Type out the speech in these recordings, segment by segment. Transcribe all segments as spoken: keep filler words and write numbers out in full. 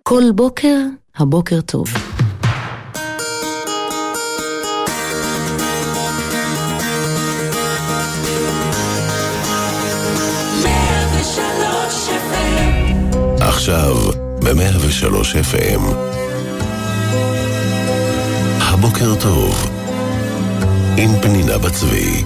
כל בוקר, הבוקר טוב. עכשיו ב-מאה ושלוש אף אם הבוקר טוב עם פנינה בצבי.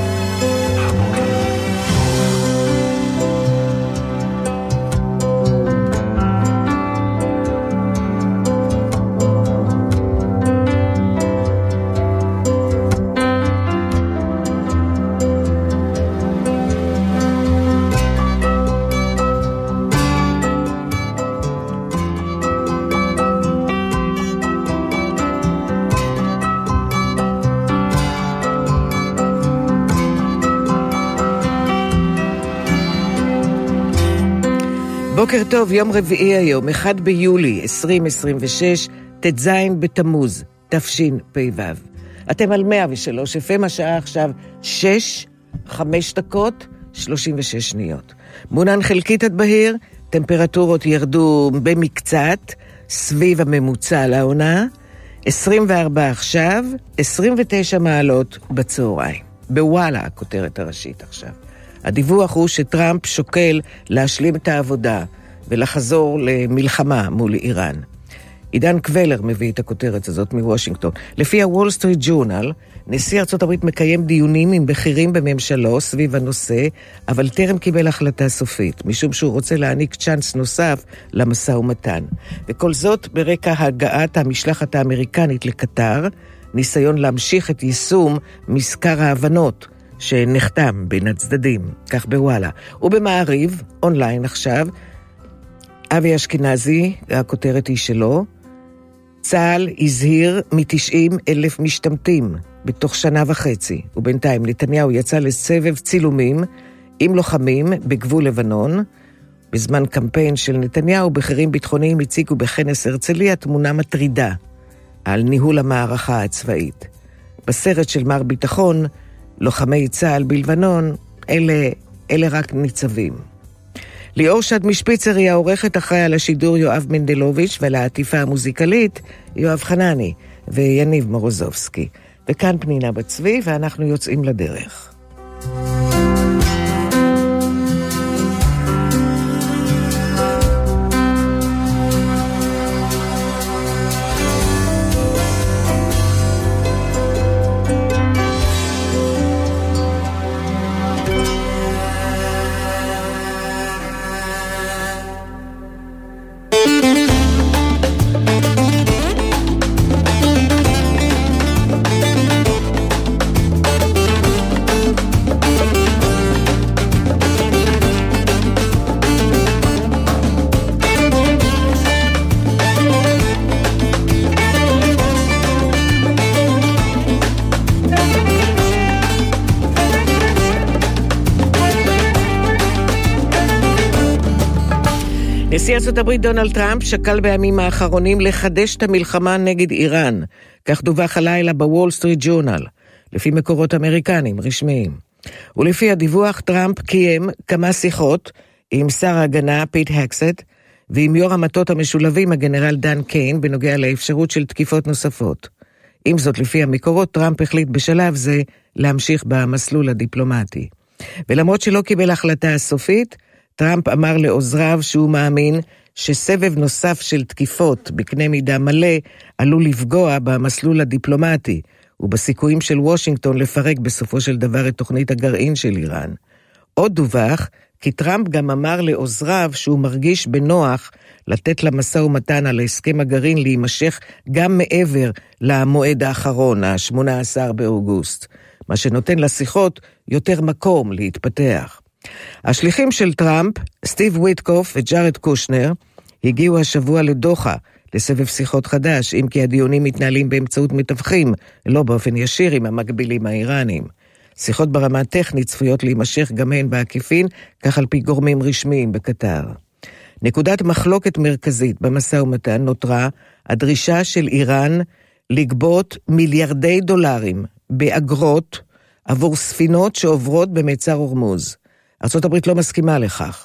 בוקר טוב, יום רביעי היום, אחד ביולי עשרים עשרים ושש, ט"ז בתמוז, תשפ"ו. אתם על מאה ושלוש אף אם, השעה עכשיו שש, חמש דקות, שלושים ושש שניות. מונן חלקית עד בהיר, טמפרטורות ירדו במקצת, סביב הממוצע לעונה, עשרים וארבע עכשיו, עשרים ותשע מעלות בצהריים. בוואלה, הכותרת הראשית עכשיו. הדיווח הוא שטראמפ שוקל להשלים את העבודה ולחזור למלחמה מול איראן. עידן קבלר מביא את הכותרת הזאת מוושינגטון. לפי הוול סטריט ג'ורנל, נשיא ארצות הברית מקיים דיונים עם בכירים בממשלו סביב הנושא, אבל טרם קיבל החלטה סופית, משום שהוא רוצה להעניק צ'אנס נוסף למשא ומתן. וכל זאת ברקע הגעת המשלחת האמריקנית לקטר, ניסיון להמשיך את יישום מזכר ההבנות, שנחתם בין הצדדים, כך בוואלה. ובמעריב, אונליין עכשיו, אבי אשכנזי, הכותרת היא שלו, צה"ל הזהיר מ-תשעים אלף משתמטים בתוך שנה וחצי, ובינתיים נתניהו יצא לסבב צילומים עם לוחמים בגבול לבנון. בזמן קמפיין של נתניהו, בכירים ביטחוניים הציגו בכנס הרצליה תמונה מטרידה על ניהול המערכה הצבאית. בסרט של מר ביטחון, לוחמי צה"ל בלבנון, אלה, אלה רק ניצבים. ליאור שד משפיצר היא העורכת, אחראי על השידור יואב מנדלוביץ' ועל העטיפה המוזיקלית יואב חנני ויניב מורוזובסקי. וכאן פנינה בצבי ואנחנו יוצאים לדרך. נשיא ארצות הברית דונלד טראמפ שקל בימים האחרונים לחדש את המלחמה נגד איראן, כך דווח הלילה בוול סטריט ג'ורנל, לפי מקורות אמריקנים רשמיים. ולפי הדיווח, טראמפ קיים כמה שיחות עם שר ההגנה פיט הקסט ועם יו"ר המטות המשולבים הגנרל דן קיין בנוגע לאפשרות של תקיפות נוספות. עם זאת, לפי המקורות, טראמפ החליט בשלב זה להמשיך במסלול הדיפלומטי. ולמרות שלא קיבל החלטה סופית, טראמפ אמר לעוזריו שהוא מאמין שסבב נוסף של תקיפות בקנה מידה מלא עלול לפגוע במסלול הדיפלומטי ובסיכויים של וושינגטון לפרק בסופו של דבר את תוכנית הגרעין של איראן. עוד דווח כי טראמפ גם אמר לעוזריו שהוא מרגיש בנוח לתת למשא ומתן על הסכם הגרעין להימשך גם מעבר למועד האחרון, ה-שמונה עשר באוגוסט, מה שנותן לשיחות יותר מקום להתפתח. השליחים של טראמפ, סטיב וויטקוף וג'ארד קושנר, הגיעו השבוע לדוחה לסבב שיחות חדש, אם כי הדיונים מתנהלים באמצעות מתווכים, לא באופן ישיר עם המקבילים האיראנים. שיחות ברמה הטכנית צפויות להימשך גם הן בעקיפין, כך על פי גורמים רשמיים בקטר. נקודת מחלוקת מרכזית במשא ומתן נותרה הדרישה של איראן לגבות מיליארדי דולרים באגרות עבור ספינות שעוברות במצר הורמוז. ארצות הברית לא מסכימה לכך,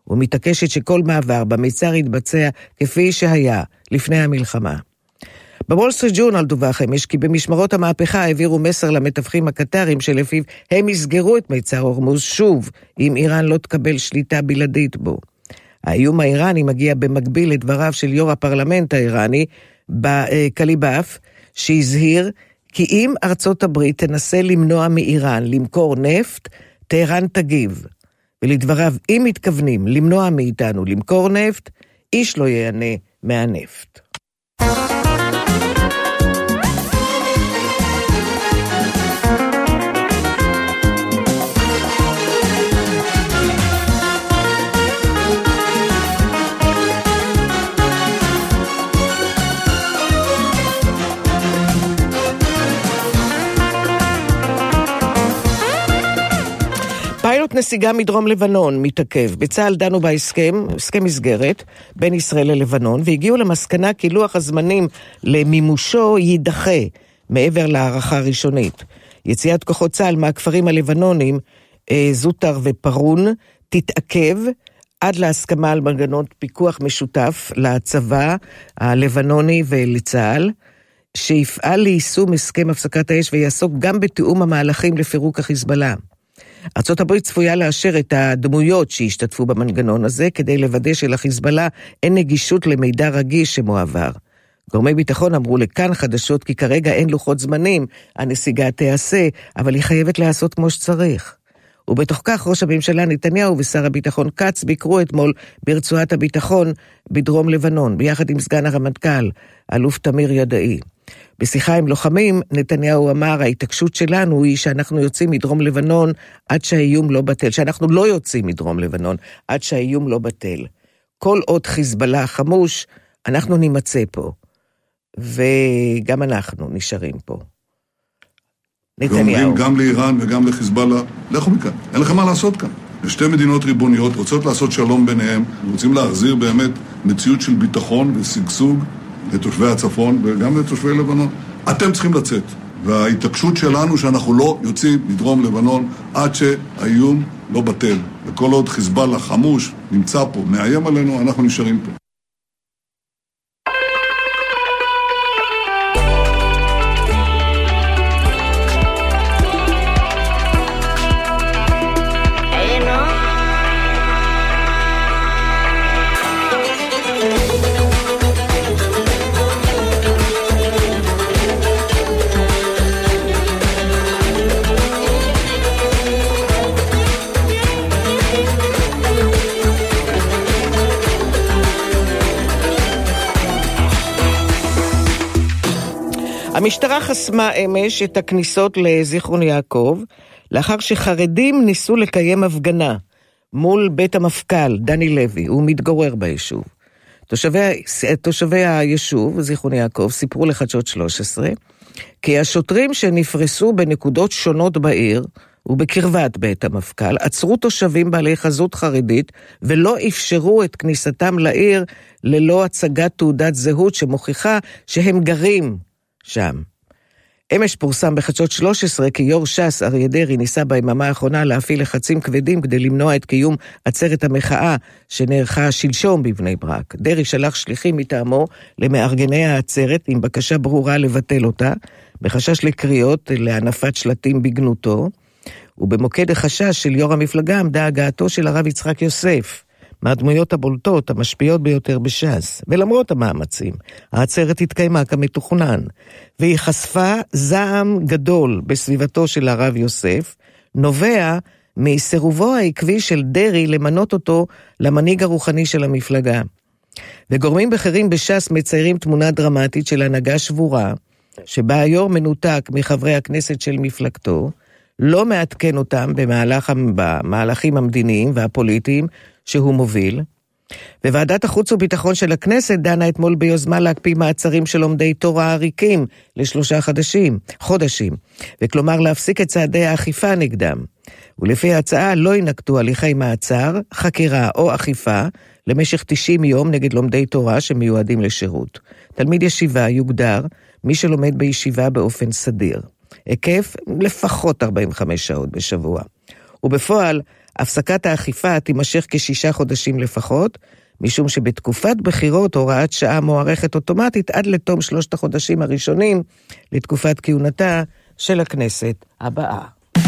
ומתעקשת שכל מעבר במיצר יתבצע כפי שהיה לפני המלחמה. בוול סטריט ג'ורנל דווח אמש כי במשמרות המהפכה העבירו מסר למתווכים הקטרים שלפיו הם יסגרו את מיצר הורמוז שוב אם איראן לא תקבל שליטה בלעדית בו. האיום האיראני מגיע במקביל לדבריו של יו"ר הפרלמנט האיראני בקליבאף, שהזהיר כי אם ארצות הברית תנסה למנוע מאיראן למכור נפט, טהרן תגיב. ולדבריו, אם מתכוונים למנוע מאיתנו למכור נפט, איש לא ייהנה מהנפט. פיילוט נסיגה מדרום לבנון מתעכב. בצה"ל דנו בהסכם, הסכם מסגרת בין ישראל ללבנון, והגיעו למסקנה כי לוח הזמנים למימושו יידחה מעבר להערכה הראשונית. יציאת כוחות צה"ל מהכפרים הלבנונים, זוטר ופרון, תתעכב עד להסכמה על מנגנון פיקוח משותף לצבא הלבנוני ולצה"ל, שיפעל ליישום הסכם הפסקת האש ויעסוק גם בתיאום המהלכים לפירוק החיזבאללה. ארצות הברית צפויה לאשר את הדמויות שהשתתפו במנגנון הזה, כדי לוודא שלחיזבאללה אין נגישות למידע רגיש שמועבר. גורמי ביטחון אמרו לכאן חדשות כי כרגע אין לוחות זמנים, הנסיגה תיעשה, אבל היא חייבת לעשות כמו שצריך. ובתוך כך ראש הממשלה נתניהו ושר הביטחון קץ ביקרו אתמול ברצועת הביטחון בדרום לבנון, ביחד עם סגן הרמטכ"ל, אלוף תמיר ידעי. בשיחה עם לוחמים, נתניהו אמר, ההתעקשות שלנו היא שאנחנו יוצאים מדרום לבנון עד שהאיום לא בטל, שאנחנו לא יוצאים מדרום לבנון עד שהאיום לא בטל. כל עוד חיזבאללה חמוש, אנחנו נימצא פה, וגם אנחנו נשארים פה. נתניהו. ואומרים גם לאיראן וגם לחיזבאללה, לכו מכאן, אין לכם מה לעשות כאן. שתי מדינות ריבוניות רוצות לעשות שלום ביניהם, רוצים להחזיר באמת מציאות של ביטחון ושגשוג, לתושבי הצפון וגם לתושבי לבנון. אתם צריכים לצאת. וההתעקשות שלנו שאנחנו לא יוצאים מדרום לבנון עד שהאיום לא בטל. וכל עוד חיזבאללה חמוש נמצא פה, מאיים עלינו, אנחנו נשארים פה. המשטרה חסמה אמש את הכניסות לזיכרון יעקב, לאחר שחרדים ניסו לקיים הפגנה מול בית המפכ"ל, דני לוי, הוא מתגורר ביישוב. תושבי, תושבי היישוב, זיכרון יעקב, סיפרו לחדשות שלוש עשרה, כי השוטרים שנפרסו בנקודות שונות בעיר, ובקרבת בית המפכ"ל, עצרו תושבים בעלי חזות חרדית, ולא אפשרו את כניסתם לעיר ללא הצגת תעודת זהות שמוכיחה שהם גרים שם. אמש פורסם בחדשות שלוש עשרה כי יו"ר ש"ס אריה דרעי ניסה ביממה האחרונה להפעיל לחצים כבדים כדי למנוע את קיום עצרת המחאה שנערכה שלשום בבני ברק. דרעי שלח שליחים מטעמו למארגני העצרת עם בקשה ברורה לבטל אותה, בחשש לקריאות להנפת שלטים בגנותו, ובמוקד החשש של יו"ר המפלגה עמדה הגעתו של הרב יצחק יוסף, מהדמויות הבולטות, המשפיעות ביותר בש"ס. ולמרות המאמצים, העצרת התקיימה כמתוכנן, והיא חשפה זעם גדול בסביבתו של הרב יוסף, נובע מסירובו העקבי של דרעי למנות אותו למנהיג הרוחני של המפלגה. וגורמים בכירים בש"ס מציירים תמונה דרמטית של הנהגה שבורה, שבה היו"ר מנותק מחברי הכנסת של מפלגתו, לא מעדכן אותם במהלך, במהלכים המדיניים והפוליטיים שהוא מוביל, וועדת החוץ וביטחון של הכנסת דנה אתמול ביוזמה להקפיא מעצרים של לומדי תורה עריקים לשלושה חודשים, חודשים, וכלומר להפסיק את צעדי האכיפה נגדם. ולפי ההצעה לא ינקטו הליכי מעצר, חקירה או אכיפה למשך תשעים יום נגד לומדי תורה שמיועדים לשירות. תלמיד ישיבה יוגדר מי שלומד בישיבה באופן סדיר. היקף לפחות ארבעים וחמש שעות בשבוע. ובפועל, הפסקת האכיפה תימשך כשישה חודשים לפחות, משום שבתקופת בחירות הוראת שעה מוארכת אוטומטית עד לתום שלושת החודשים הראשונים לתקופת כהונתה של הכנסת הבאה.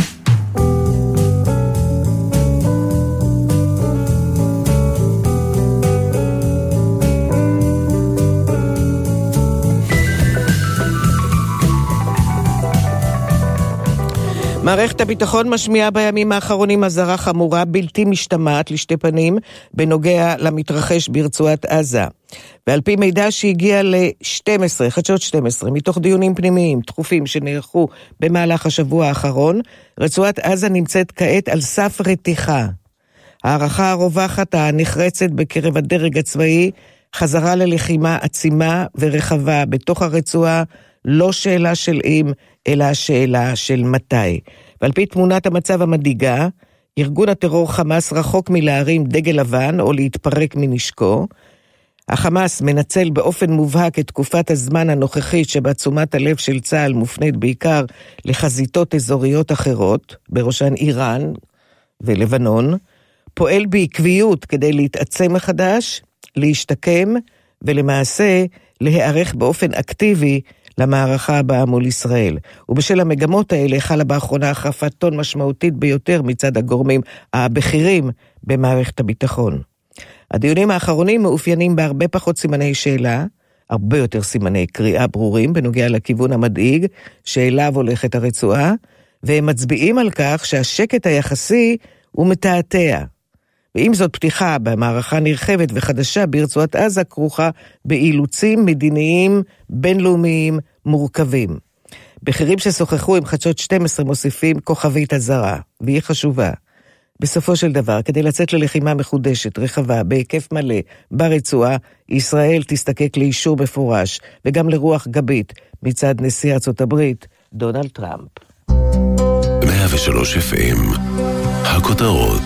מערכת הביטחון משמיעה בימים האחרונים אזהרה חמורה בלתי משתמעת לשתי פנים בנוגע למתרחש ברצועת עזה. ועל פי מידע שהגיע ל-שתים עשרה, חדשות שתים עשרה, מתוך דיונים פנימיים תכופים שנערכו במהלך השבוע האחרון, רצועת עזה נמצאת כעת על סף רתיחה. הערכה הרווחת הנחרצת בקרב הדרג הצבאי, חזרה ללחימה עצימה ורחבה בתוך הרצועה, לא שאלה של אם, אלא שאלה של מתי. ועל פי תמונת המצב המדאיגה, ארגון הטרור חמאס רחוק מלהרים דגל לבן או להתפרק מנשקו. החמאס מנצל באופן מובהק את תקופת הזמן הנוכחית שבה תשומת הלב של צה"ל מופנית בעיקר לחזיתות אזוריות אחרות, בראשן איראן ולבנון, פועל בעקביות כדי להתעצם מחדש, להשתקם ולמעשה להיערך באופן אקטיבי למערכה הבאה מול ישראל. ובשל המגמות האלה חלה באחרונה החרפת טון משמעותית ביותר מצד הגורמים הבכירים במערכת הביטחון. הדיונים האחרונים מאופיינים בהרבה פחות סימני שאלה, הרבה יותר סימני קריאה ברורים בנוגע לכיוון המדאיג שאליו הולכת הרצועה, והם מצביעים על כך שהשקט היחסי הוא מתעתע. ועם זאת פתיחה במערכה נרחבת וחדשה ברצועת עזה כרוכה באילוצים מדיניים בינלאומיים מורכבים. בכירים ששוחחו עם חדשות שתים עשרה מוסיפים כוכבית הזרה, והיא חשובה. בסופו של דבר, כדי לצאת ללחימה מחודשת, רחבה, בהיקף מלא, ברצועה, ישראל תסתקק לאישור מפורש, וגם לרוח גבית מצד נשיא ארצות הברית, דונלד טראמפ. מאה ושלוש אף אם, הכותרות.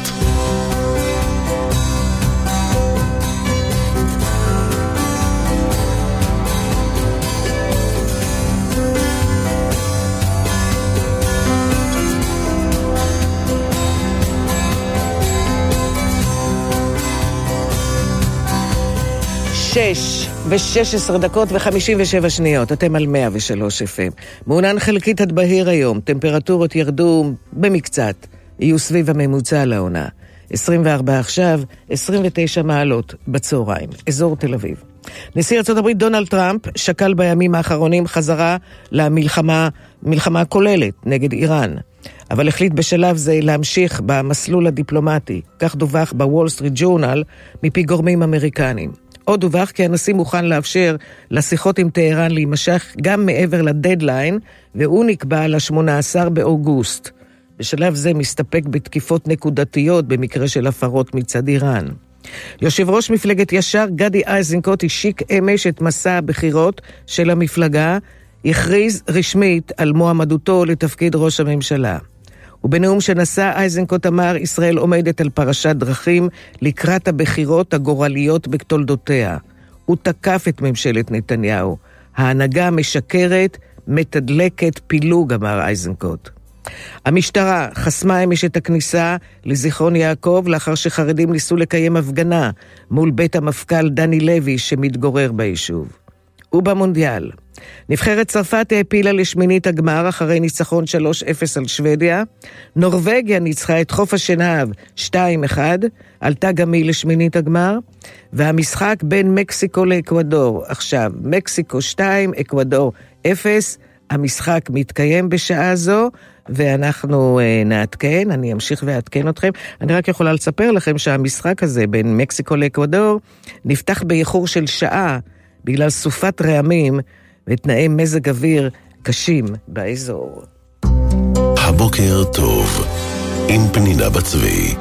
שש ושש עשרה דקות וחמישים ושבע שניות, אתם על מאה ושלוש אף אם. מעונן חלקית עד בהיר היום, טמפרטורות ירדו במקצת, יהיו סביב הממוצע לעונה. עשרים וארבע עכשיו, עשרים ותשע מעלות בצהריים, אזור תל אביב. נשיא ארצות הברית דונלד טראמפ שקל בימים האחרונים חזרה למלחמה, מלחמה כוללת נגד איראן. אבל החליט בשלב זה להמשיך במסלול הדיפלומטי, כך דווח בוול סטריט ג'ורנל מפי גורמים אמריקנים. עוד דווח כי הנשיא מוכן לאפשר לשיחות עם טהרן להימשך גם מעבר לדדליין, והוא נקבע ל-שמונה עשר באוגוסט. בשלב זה מסתפק בתקיפות נקודתיות במקרה של הפרות מצד איראן. יושב ראש מפלגת ישר גדי איזנקוט השיק אמש את מסע הבחירות של המפלגה, הכריז רשמית על מועמדותו לתפקיד ראש הממשלה. ובנאום שנשא איזנקוט אמר, ישראל עומדת על פרשת דרכים לקראת הבחירות הגורליות בתולדותיה. הוא תקף את ממשלת נתניהו. ההנהגה משקרת, מתדלקת פילוג, אמר איזנקוט. המשטרה חסמה אמש את הכניסה לזיכרון יעקב לאחר שחרדים ניסו לקיים הפגנה מול בית המפכ"ל דני לוי שמתגורר ביישוב. ובמונדיאל, נבחרת צרפת העפילה לשמינית הגמר אחרי ניצחון שלוש אפס על שוודיה. נורווגיה ניצחה את חוף השנהב שתיים אחד, עלתה גם היא לשמינית הגמר. והמשחק בין מקסיקו לאקוודור, עכשיו מקסיקו שתיים, אקוודור אפס, המשחק מתקיים בשעה זו, ואנחנו uh, נעדכן, אני אמשיך ועדכן אתכם. אני רק יכולה לספר לכם שהמשחק הזה בין מקסיקו לאקוודור נפתח באיחור של שעה, בגלל סופת רעמים ותנאי מזג אוויר קשים באזור. הבוקר טוב, עם פנינה בצבי.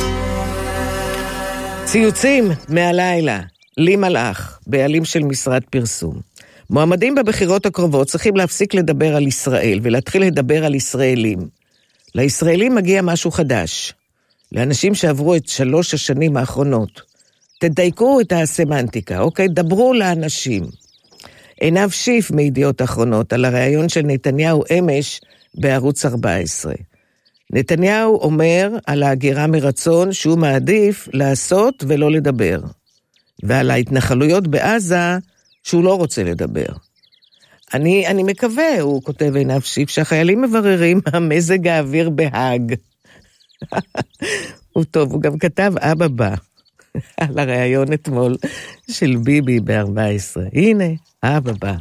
ציוצים מהלילה, לי מלאך, בעלים של משרד פרסום. מועמדים בבחירות הקרובות צריכים להפסיק לדבר על ישראל ולהתחיל לדבר על ישראלים. לישראלים מגיע משהו חדש. לאנשים שעברו את שלוש השנים האחרונות. תדייקו את הסמנטיקה, אוקיי? דברו לאנשים. עינב שיף מידיעות אחרונות על הרעיון של נתניהו אמש בערוץ ארבע עשרה. נתניהו אומר על ההגירה מרצון שהוא מעדיף לעשות ולא לדבר. ועל ההתנחלויות בעזה שהוא לא רוצה לדבר. אני, אני מקווה, הוא כותב עיניו שיף, שהחיילים מבררים המזג האוויר בהאג. הוא טוב, הוא גם כתב אבא בא על הראיון אתמול של ביבי ב-ארבע עשרה. הנה, אבא בא.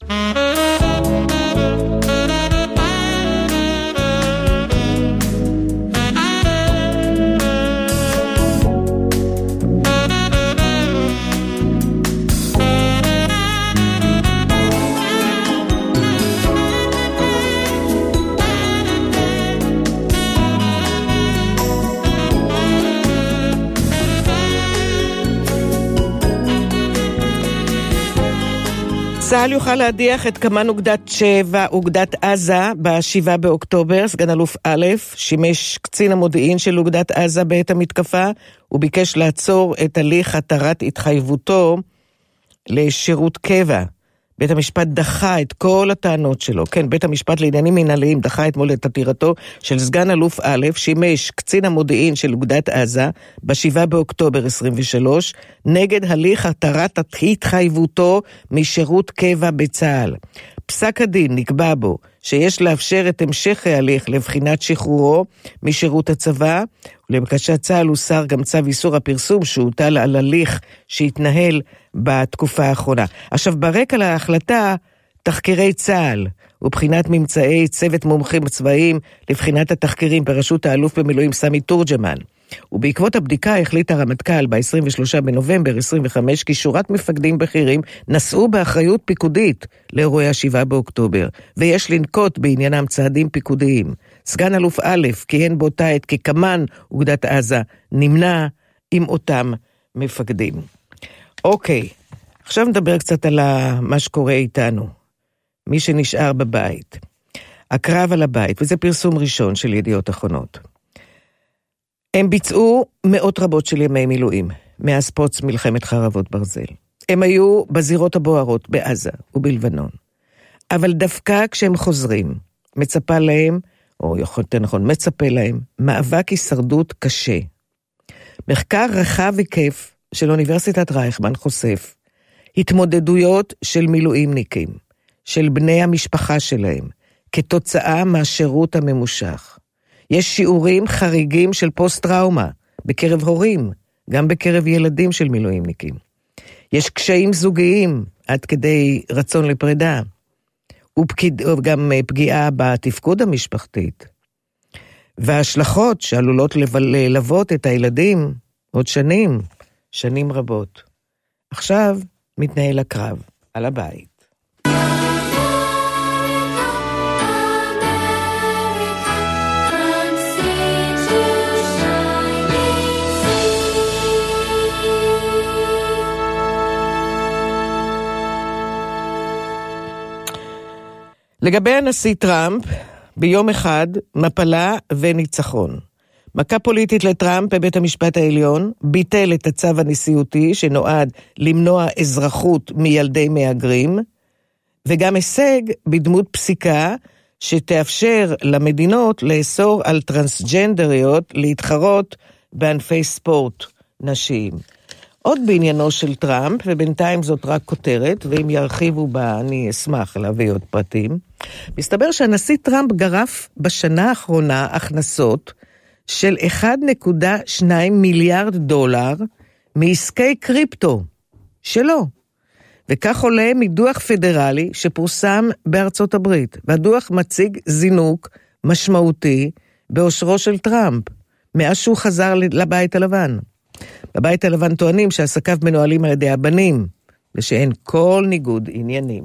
צה"ל יוכל להדיח את כמן אוגדת שבע, אוגדת עזה, בשבעה באוקטובר. סגן אלוף א' שימש קצין המודיעין של אוגדת עזה בעת המתקפה, הוא ביקש לעצור את הליך התרת התחייבותו לשירות קבע. בית המשפט דחה את כל הטענות שלו. כן, בית המשפט לעניינים מנהליים דחה אתמול את עתירתו של סגן אלוף א', שימש קצין המודיעין של אוגדת עזה בשבעה באוקטובר עשרים ושלוש, נגד הליך התרת התחייבותו משירות קבע בצה"ל. פסק הדין נקבע בו שיש לאפשר את המשך ההליך לבחינת שחרורו משירות הצבא, ולבקשת צה"ל הוסר גם צו איסור הפרסום שהוטל על הליך שהתנהל בתקופה האחרונה. עכשיו, ברקע להחלטה, תחקירי צה"ל ובחינת ממצאי צוות מומחים צבאיים לבחינת התחקירים בראשות האלוף במילואים סמי תורג'מן. ובעקבות הבדיקה החליט הרמטכ"ל ב-עשרים ושלושה בנובמבר עשרים וחמש כי שורת מפקדים בכירים נשאו באחריות פיקודית לאירועי השבעה באוקטובר, ויש לנקוט בעניינם צעדים פיקודיים. סגן אלוף א' כיהן באותה עת כקמן אוגדת עזה, נמנע עם אותם מפקדים. אוקיי, עכשיו נדבר קצת על מה שקורה איתנו. מי שנשאר בבית. הקרב על הבית, וזה פרסום ראשון של ידיעות אחרונות. הם ביצעו מאות רבות של ימי מילואים, מאז פרוץ מלחמת חרבות ברזל. הם היו בזירות הבוערות בעזה ובלבנון. אבל דווקא כשהם חוזרים, מצפה להם, או יותר נכון, מצפה להם, מאבק הישרדות קשה. מחקר רחב היקף של אוניברסיטת רייכמן חושף התמודדויות של מילואימניקים, של בני המשפחה שלהם, כתוצאה מהשירות הממושך. יש שיעורים חריגים של פוסט-טראומה בקרב הורים, גם בקרב ילדים של מילואימניקים. יש קשיים זוגיים עד כדי רצון לפרידה, וגם פגיעה בתפקוד המשפחתית. וההשלכות שעלולות ללוות את הילדים עוד שנים, שנים רבות. עכשיו מתנהל הקרב על הבית. לגבי הנשיא טראמפ, ביום אחד מפלה וניצחון. מכה פוליטית לטראמפ בבית המשפט העליון, ביטל את הצו הנשיאותי שנועד למנוע אזרחות מילדי מהגרים, וגם הישג בדמות פסיקה שתאפשר למדינות לאסור על טרנסג'נדריות להתחרות בענפי ספורט נשיים. עוד בעניינו של טראמפ, ובינתיים זאת רק כותרת, ואם ירחיבו בה אני אשמח להביא עוד פרטים. מסתבר שהנשיא טראמפ גרף בשנה האחרונה הכנסות של אחד נקודה שתיים מיליארד דולר מעסקי קריפטו שלו. וכך עולה מדוח פדרלי שפורסם בארצות הברית. והדוח מציג זינוק משמעותי באושרו של טראמפ, מאז שהוא חזר לבית הלבן. בבית הלבן טוענים שעסקיו מנוהלים על ידי הבנים, ושאין כל ניגוד עניינים.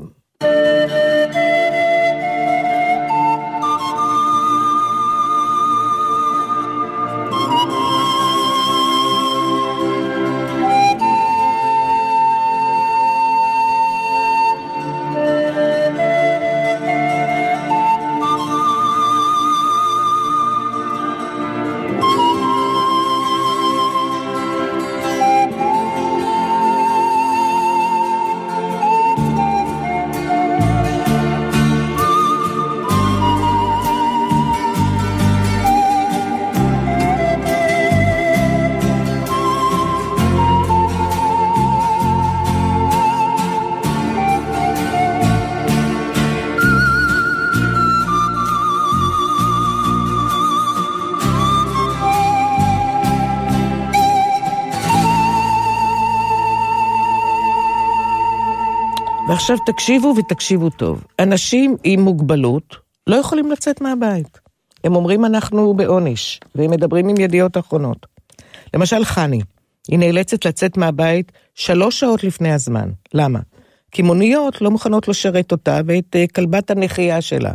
ועכשיו תקשיבו ותקשיבו טוב. אנשים עם מוגבלות לא יכולים לצאת מהבית. הם אומרים אנחנו בעונש, והם מדברים עם ידיעות אחרונות. למשל חני, היא נאלצת לצאת מהבית שלוש שעות לפני הזמן. למה? כי מוניות לא מוכנות לשרת אותה ואת כלבת הנחייה שלה.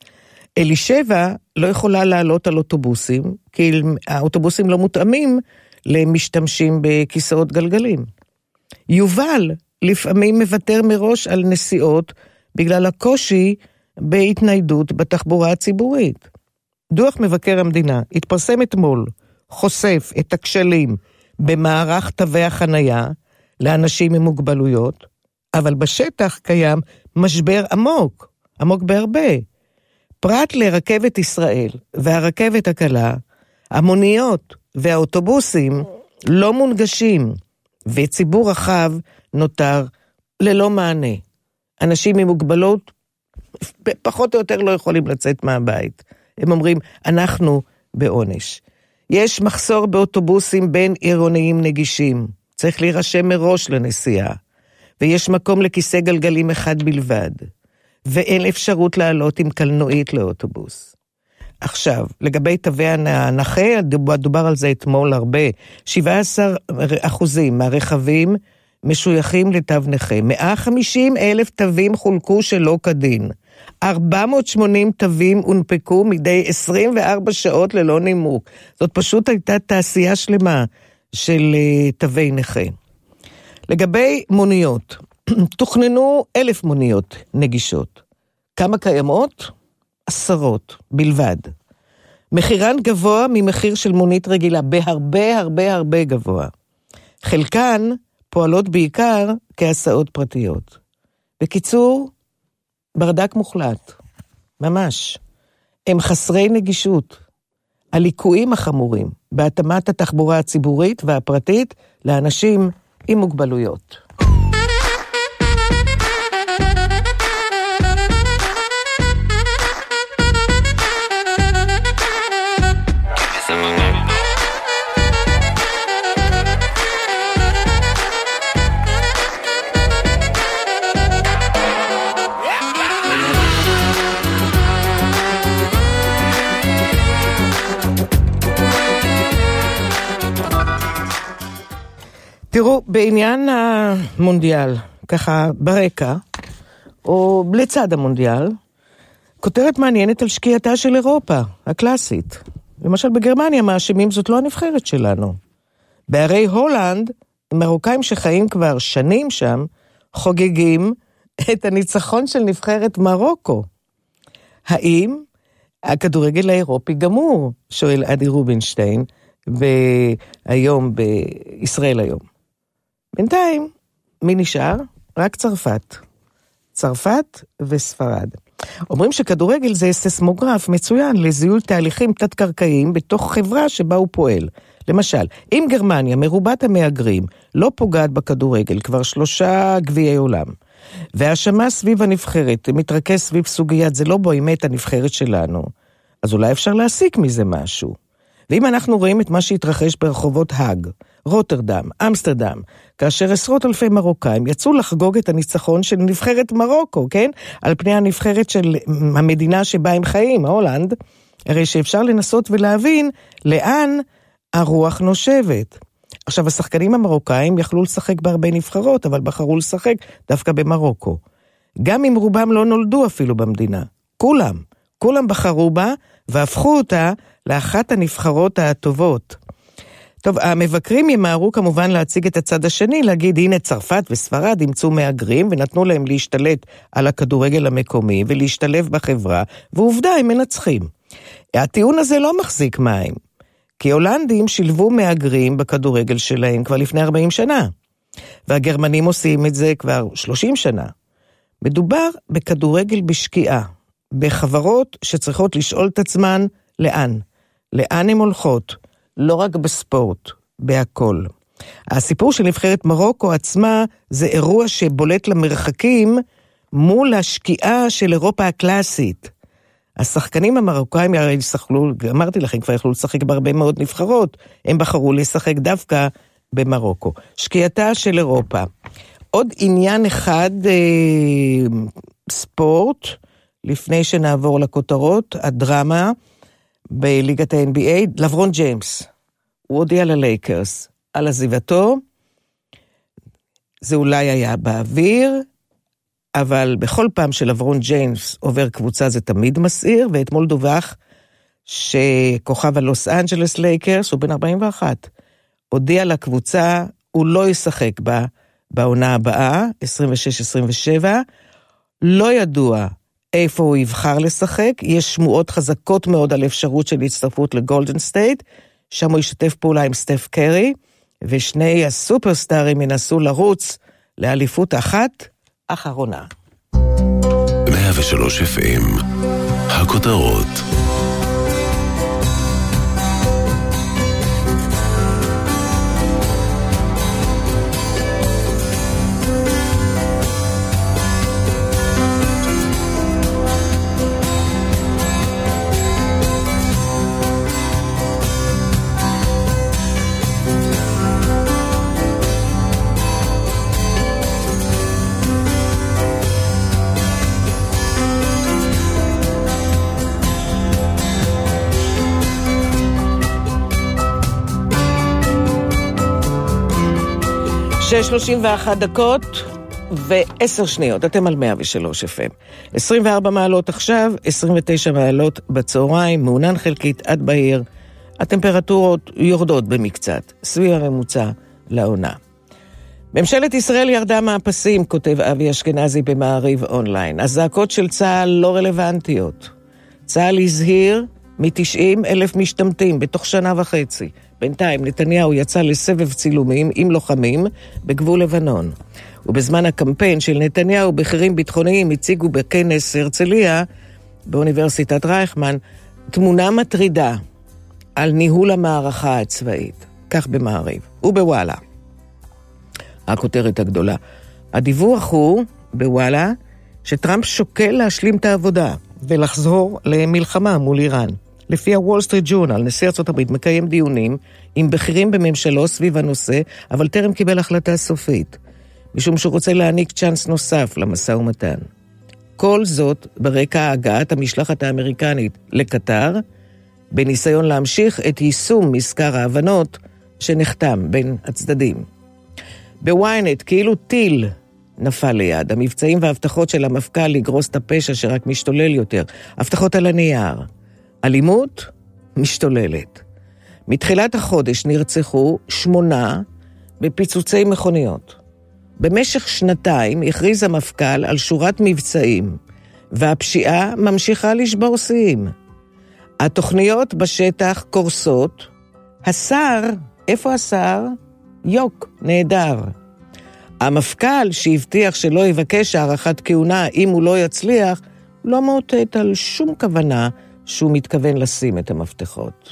אלישבע לא יכולה לעלות על אוטובוסים, כי האוטובוסים לא מותאמים למשתמשים בכיסאות גלגלים. יובל לפעמים מוותר מראש על נסיעות בגלל הקושי בהתניידות בתחבורה הציבורית. דוח מבקר המדינה התפרסם אתמול, חושף את הכשלים במערך תווי החנייה לאנשים עם מוגבלויות, אבל בשטח קיים משבר עמוק, עמוק בהרבה. פרט לרכבת ישראל והרכבת הקלה, המוניות והאוטובוסים לא מונגשים, וציבור רחב נותר ללא מענה. אנשים עם מוגבלות פחות או יותר לא יכולים לצאת מהבית. הם אומרים, אנחנו בעונש. יש מחסור באוטובוסים בין עירוניים נגישים. צריך להירשם מראש לנסיעה. ויש מקום לכיסא גלגלים אחד בלבד. ואין אפשרות לעלות עם קלנועית לאוטובוס. עכשיו, לגבי תווי הנכה, דובר על זה אתמול הרבה, שבעה עשר אחוזים מהרכבים משויכים לתו נכה, מאה וחמישים אלף תווים חולקו שלא כדין, ארבע מאות ושמונים תווים הונפקו מדי עשרים וארבע שעות ללא נימוק. זאת פשוט הייתה תעשייה שלמה של תווי נכה. לגבי מוניות, תוכננו אלף מוניות נגישות. כמה קיימות? עשרות בלבד. מחירן גבוה ממחיר של מונית רגילה, בהרבה הרבה הרבה גבוה. חלקן פועלות בעיקר כהסעות פרטיות. בקיצור, ברדק מוחלט. ממש. הם חסרי נגישות. הליקויים החמורים בהתאמת התחבורה הציבורית והפרטית לאנשים עם מוגבלויות. תראו, בעניין המונדיאל, ככה ברקע, או לצד המונדיאל, כותרת מעניינת על שקיעתה של אירופה, הקלאסית. למשל בגרמניה מאשימים זאת לא הנבחרת שלנו. בערי הולנד, מרוקאים שחיים כבר שנים שם, חוגגים את הניצחון של נבחרת מרוקו. האם הכדורגל האירופי גמור, שואל אדי רובינשטיין, והיום בישראל היום. בינתיים, מי נשאר? רק צרפת. צרפת וספרד. אומרים שכדורגל זה ססמוגרף מצוין לזיהוי תהליכים תת-קרקעיים בתוך חברה שבה הוא פועל. למשל, אם גרמניה מרובת המהגרים לא פוגעת בכדורגל כבר שלושה גביעי עולם, והאשמה סביב הנבחרת מתרכז סביב סוגיית זה לא באמת הנבחרת שלנו, אז אולי אפשר להסיק מזה משהו. ואם אנחנו רואים את מה שהתרחש ברחובות האג, רוטרדם, אמסטרדם, כאשר עשרות אלפי מרוקאים יצאו לחגוג את הניצחון של נבחרת מרוקו, כן? על פני הנבחרת של המדינה שבה הם חיים, ההולנד, הרי שאפשר לנסות ולהבין לאן הרוח נושבת. עכשיו, השחקנים המרוקאים יכלו לשחק בהרבה נבחרות, אבל בחרו לשחק דווקא במרוקו. גם אם רובם לא נולדו אפילו במדינה. כולם, כולם בחרו בה והפכו אותה לאחת הנבחרות הטובות. טוב, המבקרים ימהרו כמובן להציג את הצד השני, להגיד הנה צרפת וספרד ימצאו מהגרים ונתנו להם להשתלט על הכדורגל המקומי ולהשתלב בחברה, ועובדה הם מנצחים. הטיעון הזה לא מחזיק מים, כי הולנדים שילבו מהגרים בכדורגל שלהם כבר לפני ארבעים שנה, והגרמנים עושים את זה כבר שלושים שנה. מדובר בכדורגל בשקיעה, בחברות שצריכות לשאול את עצמן לאן, לאן הן הולכות, לא רק בספורט, בהכל. הסיפור של נבחרת מרוקו עצמה זה אירוע שבולט למרחקים מול השקיעה של אירופה הקלאסית. השחקנים המרוקאים ישחקו, אמרתי לכם, כבר יכלו לשחק בהרבה מאוד נבחרות, הם בחרו לשחק דווקא במרוקו. שקיעתה של אירופה. עוד עניין אחד, אה, ספורט, לפני שנעבור לכותרות, הדרמה בליגת ה-אן בי איי, לברון ג'יימס, הוא הודיע ללייקרס על עזיבתו, זה אולי היה באוויר, אבל בכל פעם שלברון ג'יימס עובר קבוצה זה תמיד מסעיר, ואתמול דווח שכוכב הלוס אנג'לס לייקרס, הוא בן ארבעים ואחת, הודיע לקבוצה, הוא לא ישחק בה בעונה הבאה, עשרים ושש עשרים ושבע, לא ידוע איפה הוא יבחר לשחק, יש שמועות חזקות מאוד על אפשרות של הצטרפות לגולדן סטייט, שם הוא ישתף פעולה עם סטף קרי, ושני הסופרסטארים ינסו לרוץ לאליפות אחת אחרונה. מאה ושלוש אף אם, הכותרות. שש שלושים ואחת דקות ועשר שניות, אתם על מאה ושלוש אף אם. עשרים וארבע מעלות עכשיו, עשרים ותשע מעלות בצהריים, מעונן חלקית עד בהיר. הטמפרטורות יורדות במקצת, סביב הממוצע לעונה. ממשלת ישראל ירדה מהפסים, כותב אבי אשכנזי במעריב אונליין. הזעקות של צה"ל לא רלוונטיות. צה"ל הזהיר מ-תשעים אלף משתמטים בתוך שנה וחצי. בינתיים נתניהו יצא לסבב צילומים עם לוחמים בגבול לבנון. ובזמן הקמפיין של נתניהו, בכירים ביטחוניים הציגו בכנס הרצליה באוניברסיטת רייכמן תמונה מטרידה על ניהול המערכה הצבאית. כך במעריב ובוואלה. הכותרת הגדולה. הדיווח הוא בוואלה שטראמפ שוקל להשלים את העבודה ולחזור למלחמה מול איראן. לפי הוול סטריט ג'ורנל, נשיא ארצות הברית מקיים דיונים עם בכירים בממשלו סביב הנושא, אבל טרם קיבל החלטה סופית, משום שהוא רוצה להעניק צ'אנס נוסף למשא ומתן. כל זאת ברקע הגעת המשלחת האמריקנית לקטר, בניסיון להמשיך את יישום מזכר ההבנות שנחתם בין הצדדים. בוויינט, כאילו טיל נפל ליד, המבצעים וההבטחות של המפכ"ל לגרוס את הפשע שרק משתולל יותר, הבטחות על הנייר. אלימות משתוללת. מתחילת החודש נרצחו שמונה בפיצוצי מכוניות. במשך שנתיים הכריז המפכ"ל על שורת מבצעים, והפשיעה ממשיכה לשבור שיאים. התוכניות בשטח קורסות. השר, איפה השר? יוק, נהדר. המפכ"ל שהבטיח שלא יבקש הערכת כהונה אם הוא לא יצליח, לא מאותת על שום כוונה שהוא מתכוון לשים את המפתחות.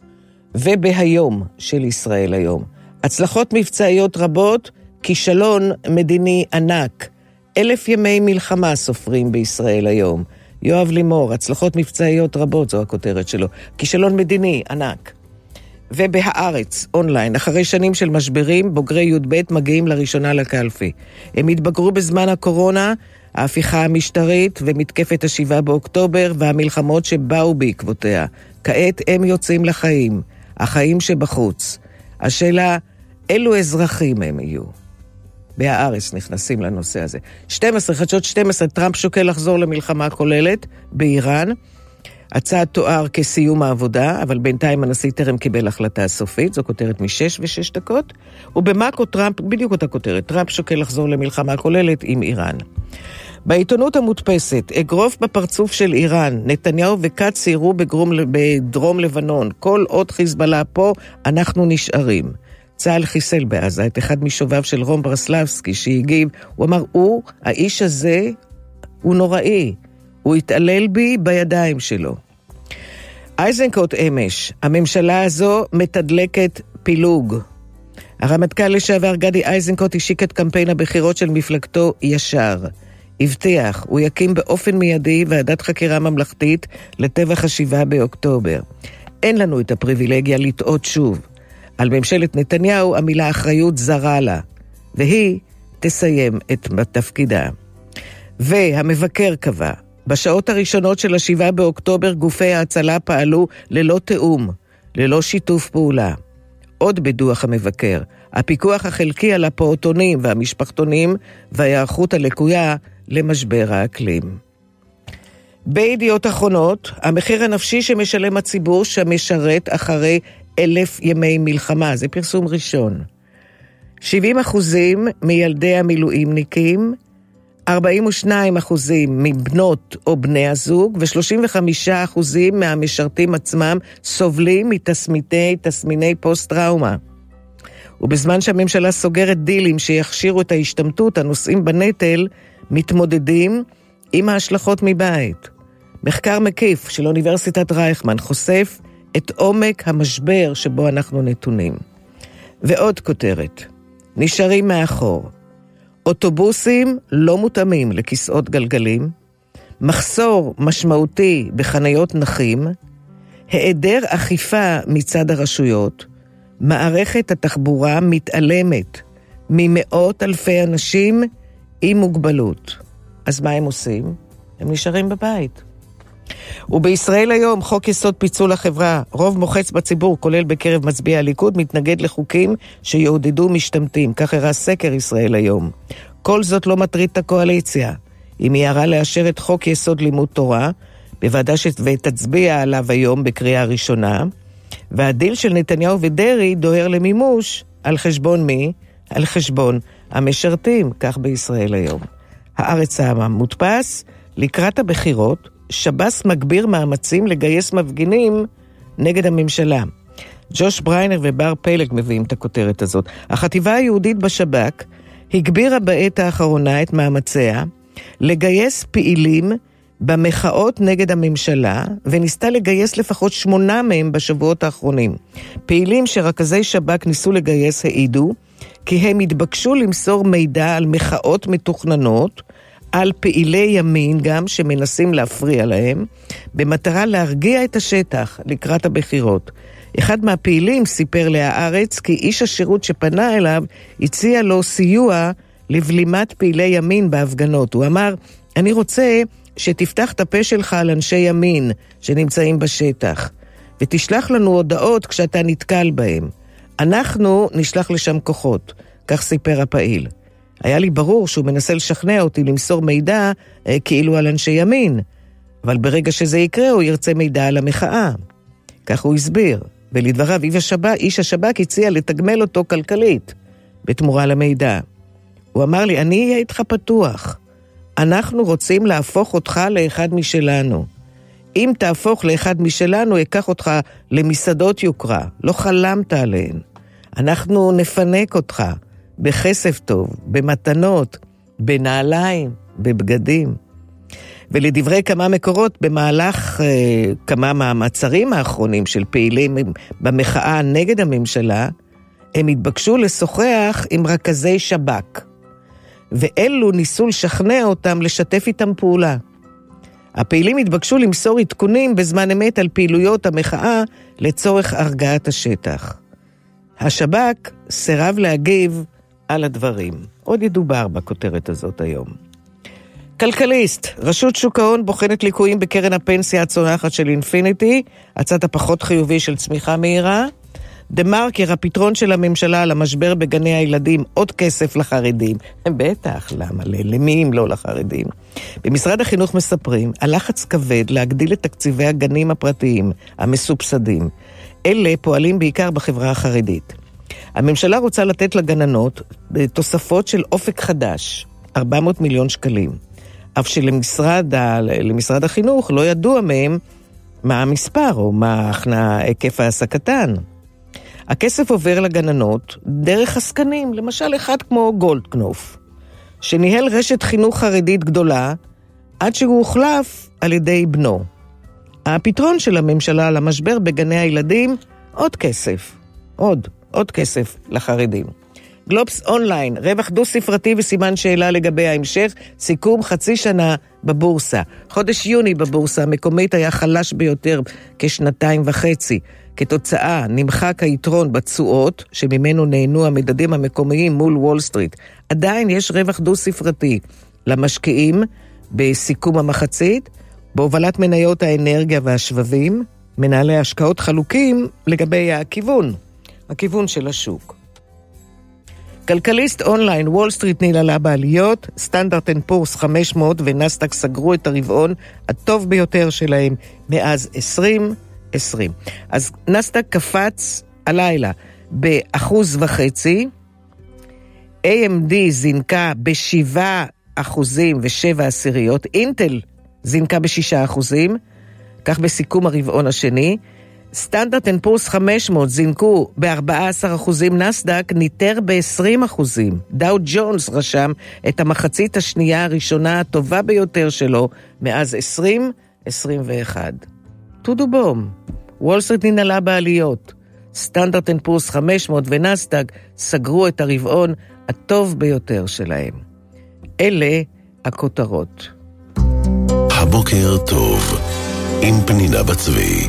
ובהיום של ישראל היום, הצלחות מבצעיות רבות, כישלון מדיני ענק, אלף ימי מלחמה סופרים בישראל היום. יואב לימור, הצלחות מבצעיות רבות, זו הכותרת שלו, כישלון מדיני ענק. ובהארץ, אונליין, אחרי שנים של משברים, בוגרי י' ב' מגיעים לראשונה לקלפי. הם התבגרו בזמן הקורונה, ההפיכה המשטרית ומתקפת השבעה באוקטובר והמלחמות שבאו בעקבותיה. כעת הם יוצאים לחיים, החיים שבחוץ. השאלה, אילו אזרחים הם יהיו? בהארץ נכנסים לנושא הזה. שתים עשרה, חדשות שתים עשרה, טראמפ שוקל לחזור למלחמה כוללת באיראן. הצעד תואר כסיום העבודה, אבל בינתיים הנשיא טרם קיבל החלטה סופית, זו כותרת משש ושש דקות, ובמאקו טראמפ, בדיוק אותה כותרת, טראמפ שוקל לחזור למלחמה כוללת עם איראן. בעיתונות המודפסת, אגרוף בפרצוף של איראן, נתניהו וקץ סיירו בגרום, בדרום לבנון, כל עוד חיזבאללה פה, אנחנו נשארים. צה"ל חיסל בעזה את אחד משוביו של רום ברסלבסקי שהגיב, הוא אמר, הוא, האיש הזה, הוא נוראי, הוא התעלל בי בידיים שלו. איזנקוט אמש, הממשלה הזו מתדלקת פילוג. הרמטכ"ל לשעבר גדי איזנקוט השיק את קמפיין הבחירות של מפלגתו ישר. הבטיח, הוא יקים באופן מיידי ועדת חקירה ממלכתית לטבח השבעה באוקטובר. אין לנו את הפריבילגיה לטעות שוב. על ממשלת נתניהו המילה אחריות זרה לה, והיא תסיים את תפקידה. והמבקר קבע, בשעות הראשונות של השבעה באוקטובר גופי ההצלה פעלו ללא תאום, ללא שיתוף פעולה. עוד בדוח המבקר, הפיקוח החלקי על הפעוטונים והמשפחתונים וההיערכות הלקויה למשבר האקלים. בידיעות אחרונות, המחיר הנפשי שמשלם הציבור שמשרת אחרי אלף ימי מלחמה, זה פרסום ראשון. שבעים אחוזים מילדי המילואימניקים, ארבעים ושניים אחוזים מבנות או בני הזוג, ו-שלושים וחמישה אחוזים מהמשרתים עצמם סובלים מתסמיני, תסמיני פוסט-טראומה. ובזמן שהממשלה סוגרת דילים שיכשירו את ההשתמטות, הנושאים בנטל מתמודדים עם ההשלכות מבית. מחקר מקיף של אוניברסיטת רייכמן חושף את עומק המשבר שבו אנחנו נתונים. ועוד כותרת, נשארים מאחור. אוטובוסים לא מותאמים לכיסאות גלגלים, מחסור משמעותי בחניות נכים, היעדר אכיפה מצד הרשויות, מערכת התחבורה מתעלמת ממאות אלפי אנשים עם מוגבלות. אז מה הם עושים? הם נשארים בבית. ובישראל היום חוק יסוד פיצול החברה, רוב מוחץ בציבור, כולל בקרב מצביעי הליכוד, מתנגד לחוקים שיעודדו משתמטים. כך הראה סקר ישראל היום. כל זאת לא מטריד את הקואליציה. היא מיהרה לאשר את חוק יסוד לימוד תורה, בוועדה שתצביע עליו היום בקריאה ראשונה, והדיל של נתניהו ודרי דוהר למימוש על חשבון מי? על חשבון המשרתים, כך בישראל היום. הארץ המודפס, לקראת הבחירות, שב"ס מגביר מאמצים לגייס מפגינים נגד הממשלה. ג'וש בריינר ובר פלג מביאים את הכותרת הזאת. החטיבה היהודית בשב"כ הגבירה בעת האחרונה את מאמציה לגייס פעילים במחאות נגד הממשלה, וניסתה לגייס לפחות שמונה מהם בשבועות האחרונים. פעילים שרכזי שב"כ ניסו לגייס העידו, כי הם התבקשו למסור מידע על מחאות מתוכננות, על פעילי ימין גם שמנסים להפריע להם, במטרה להרגיע את השטח לקראת הבחירות. אחד מהפעילים סיפר להארץ כי איש השירות שפנה אליו הציע לו סיוע לבלימת פעילי ימין בהפגנות. הוא אמר, אני רוצה שתפתח את הפה שלך על אנשי ימין שנמצאים בשטח, ותשלח לנו הודעות כשאתה נתקל בהם. אנחנו נשלח לשם כוחות, כך סיפר הפעיל. היה לי ברור שהוא מנסה לשכנע אותי למסור מידע אה, כאילו על אנשי ימין, אבל ברגע שזה יקרה הוא ירצה מידע על המחאה. כך הוא הסביר, ולדבריו איש השב"כ, איש השב"כ הציע לתגמל אותו כלכלית, בתמורה למידע. הוא אמר לי, אני אהיה איתך פתוח. אנחנו רוצים להפוך אותך לאחד משלנו. אם תהפוך לאחד משלנו, אקח אותך למסעדות יוקרה. לא חלמת עליהן. אנחנו נפנק אותך בכסף טוב, במתנות, בנעליים, בבגדים. ולדברי כמה מקורות, במהלך אה, כמה מהמעצרים האחרונים של פעילים במחאה נגד הממשלה, הם התבקשו לשוחח עם רכזי שב"כ. ואלו ניסו לשכנע אותם לשתף איתם פעולה. הפעילים התבקשו למסור עדכונים בזמן אמת על פעילויות המחאה לצורך הרגעת השטח. השב"כ סירב להגיב על הדברים. עוד ידובר בכותרת הזאת היום. כלכליסט, רשות שוק ההון בוחנת ליקויים בקרן הפנסיה הצונחת של אינפיניטי, הצד הפחות חיובי של צמיחה מהירה. דה מרקר, הפתרון של הממשלה על המשבר בגני הילדים, עוד כסף לחרדים. בטח, למה? למי אם לא לחרדים? במשרד החינוך מספרים, הלחץ כבד להגדיל את תקציבי הגנים הפרטיים, המסובסדים. אלה פועלים בעיקר בחברה החרדית. הממשלה רוצה לתת לגננות תוספות של אופק חדש, ארבע מאות מיליון שקלים. אף שלמשרד ה... למשרד החינוך לא ידוע מהם מה המספר או מה היקף העסקתן. הכסף עובר לגננות דרך עסקנים, למשל אחד כמו גולדקנופ, שניהל רשת חינוך חרדית גדולה עד שהוא הוחלף על ידי בנו. הפתרון של הממשלה למשבר בגני הילדים, עוד כסף, עוד, עוד כסף לחרדים. גלובס אונליין, רווח דו ספרתי וסימן שאלה לגבי ההמשך, סיכום חצי שנה בבורסה. חודש יוני בבורסה המקומית היה חלש ביותר כשנתיים וחצי. כתוצאה נמחק היתרון בתשואות, שממנו נהנו המדדים המקומיים מול וול סטריט. עדיין יש רווח דו ספרתי למשקיעים בסיכום המחצית, בהובלת מניות האנרגיה והשבבים, מנהלי השקעות חלוקים לגבי הכיוון, הכיוון של השוק. כלכליסט אונליין, וול סטריט נעלה בעליות, סטנדרט אנד פורס חמש מאות ונסדק סגרו את הרבעון הטוב ביותר שלהם מאז עשרים עשרים. אז נסדק קפץ הלילה באחוז וחצי, איי אם די זינקה בשבעה אחוזים ושבע עשיריות, אינטל זינקה בשישה אחוזים, כך בסיכום הרבעון השני, סטנדרט אנד פורס חמש מאות זינקו ב-ארבעה עשר אחוזים, נסדק ניטר ב-עשרים אחוזים. דאו ג'ונס רשם את המחצית השנייה הראשונה הטובה ביותר שלו מאז עשרים עשרים ואחת. טודו בום, וול סטריט ננעלה בעליות. סטנדרט אנד פורס חמש מאות ונסדק סגרו את הרבעון הטוב ביותר שלהם. אלה הכותרות. הבוקר טוב, עם פנינה בצבי.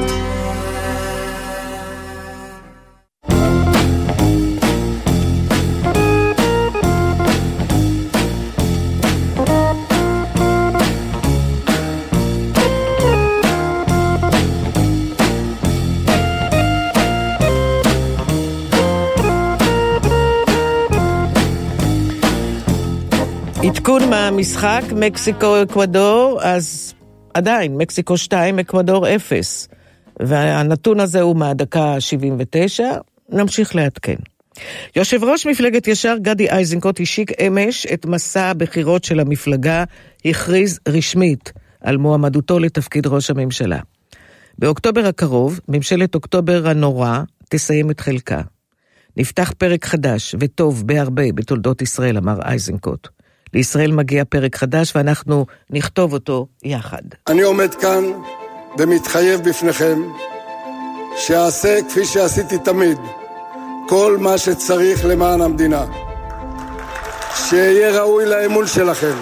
עדכון מהמשחק, מקסיקו אקוודור, אז עדיין, מקסיקו שתיים, אקוודור אפס. והנתון הזה הוא מהדקה שבעים ותשע, נמשיך לעדכן. יושב ראש מפלגת ישר גדי איזנקוט השיק אמש את מסע הבחירות של המפלגה, הכריז רשמית על מועמדותו לתפקיד ראש הממשלה. באוקטובר הקרוב, ממשלת אוקטובר הנורא תסיים את חלקה. נפתח פרק חדש וטוב בהרבה בתולדות ישראל, אמר איזנקוט. לישראל מגיע פרק חדש ואנחנו נכתוב אותו יחד. אני עומד כאן ומתחייב בפניכם שאעשה כפי שעשיתי תמיד כל מה שצריך למען המדינה, שיהיה ראוי לאמון שלכם,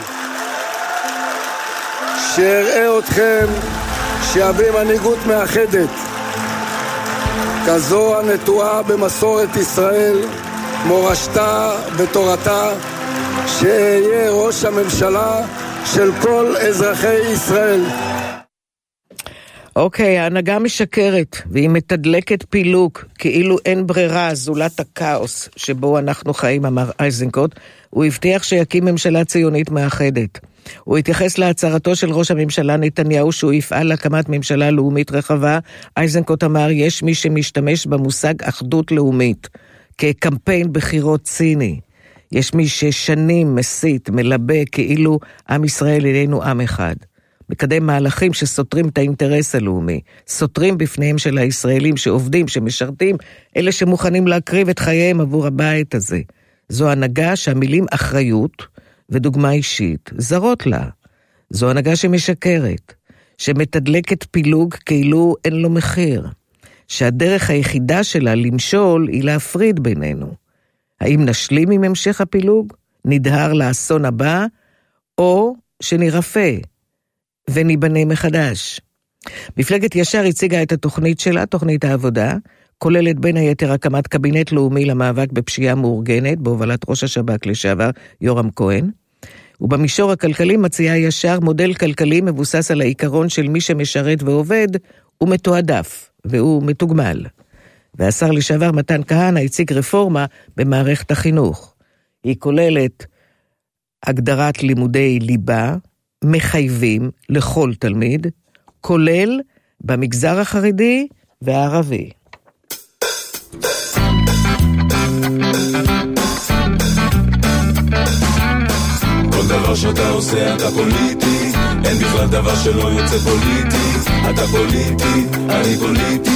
שיראה אתכם שיביא מנהיגות מאחדת כזו הנטועה במסורת ישראל, מורשתה ותורתה, שיהיה ראש הממשלה של כל אזרחי ישראל. אוקיי, ההנהגה משקרת, והיא מתדלקת פילוק, כאילו אין ברירה זולת הכאוס שבו אנחנו חיים, אמר איזנקוט. הוא הבטיח שיקים ממשלה ציונית מאחדת. הוא התייחס להצהרתו של ראש הממשלה נתניהו שהוא יפעל להקמת ממשלה לאומית רחבה. איזנקוט אמר, יש מי שמשתמש במושג אחדות לאומית, כקמפיין בחירות ציני. יש מי ששנים מסית, מלבה, כאילו עם ישראל אלינו עם אחד. מקדם מהלכים שסותרים את האינטרס הלאומי, סותרים בפניהם של הישראלים שעובדים, שמשרתים, אלה שמוכנים להקריב את חייהם עבור הבית הזה. זו הנהגה שהמילים אחריות ודוגמה אישית זרות לה. זו הנהגה שמשקרת, שמתדלקת פילוג כאילו אין לו מחיר, שהדרך היחידה שלה למשול היא להפריד בינינו. האם נשלים עם המשך הפילוג, נדהר לאסון הבא, או שנרפא וניבנה מחדש? מפלגת ישר הציגה את התוכנית שלה, תוכנית העבודה, כוללת בין היתר הקמת קבינט לאומי למאבק בפשיעה מאורגנת, בהובלת ראש השב"כ לשעבר יורם כהן, ובמישור הכלכלי מציעה ישר מודל כלכלי מבוסס על העיקרון של מי שמשרת ועובד, הוא מתועדף והוא מתוגמל. והשר לשעבר מתן כהנא הציג רפורמה במערכת החינוך. היא כוללת הגדרת לימודי ליבה, מחייבים לכל תלמיד, כולל במגזר החרדי והערבי. כל דבר שאתה עושה אתה פוליטי, אין בכלל דבר שלא יוצא פוליטי, אתה פוליטי, אני פוליטי.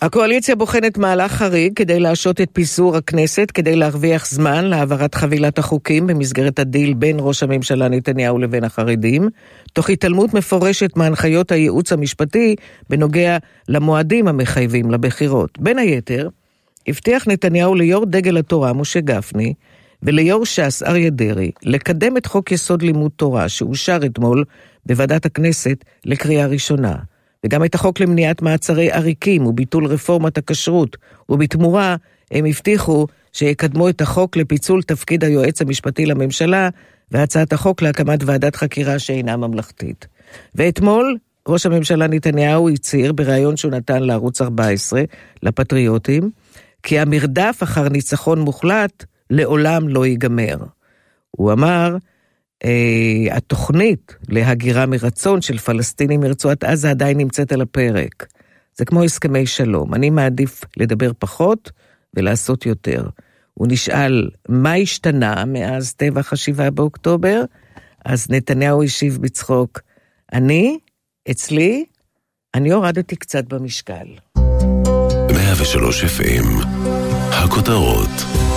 הקואליציה בוחנת מהלך חריג כדי להשעות את פיזור הכנסת, כדי להרוויח זמן להעברת חבילת החוקים במסגרת הדיל בין ראש הממשלה נתניהו לבין החרדים, תוך התעלמות מפורשת מהנחיות הייעוץ המשפטי בנוגע למועדים המחייבים לבחירות. בין היתר, הבטיח נתניהו ליו"ר דגל התורה משה גפני וליו"ר ש"ס אריה דרעי לקדם את חוק יסוד לימוד תורה שאושר אתמול בוועדת הכנסת לקריאה ראשונה. וגם את החוק למניעת מעצרי עריקים וביטול רפורמת הכשרות, ובתמורה הם הבטיחו שיקדמו את החוק לפיצול תפקיד היועץ המשפטי לממשלה, והצעת החוק להקמת ועדת חקירה שאינה ממלכתית. ואתמול ראש הממשלה נתניהו הצהיר בריאיון שהוא נתן לערוץ ארבע עשרה, לפטריוטים, כי המרדף אחר ניצחון מוחלט לעולם לא ייגמר. הוא אמר, Uh, התוכנית להגירה מרצון של פלסטינים מרצועת עזה עדיין נמצאת על הפרק. זה כמו הסכמי שלום. אני מעדיף לדבר פחות ולעשות יותר. הוא נשאל מה השתנה מאז טבח השבעה באוקטובר, אז נתניהו השיב בצחוק, אני, אצלי, אני הורדתי קצת במשקל. מאה ושלוש אף אם, הכותרות.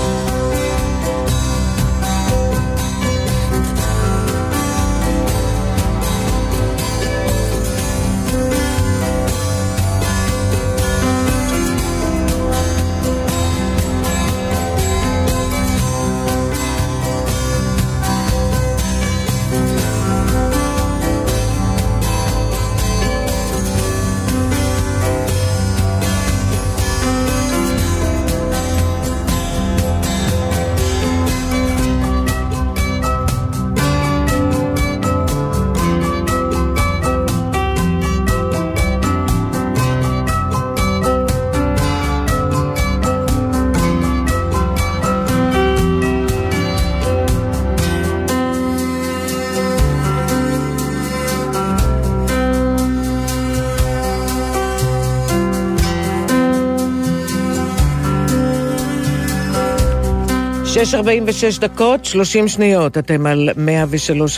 שש ארבעים ושש דקות, שלושים שניות, אתם על מאה ושלוש